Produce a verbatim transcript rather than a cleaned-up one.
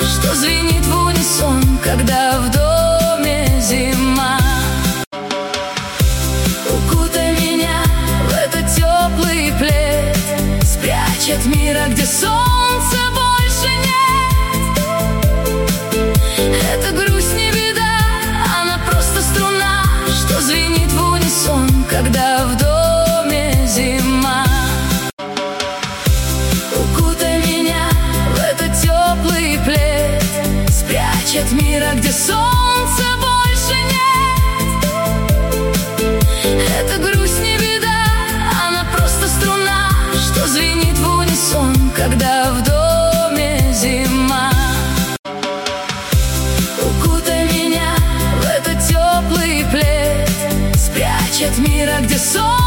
что звенит в унисон, когда в доме зима. Укутай меня в этот теплый плед, спрячь от мира, где солнца больше нет. Эта грусть не беда, она просто струна, что звенит в унисон, когда в доме зима. Укутай меня в этот теплый плед, спрячь от мира, где солнца больше нет. Эта грусть не беда, она просто струна, что звенит в унисон, когда в доме зима. Укутай меня в этот теплый плед, спрячь от мира, где солнце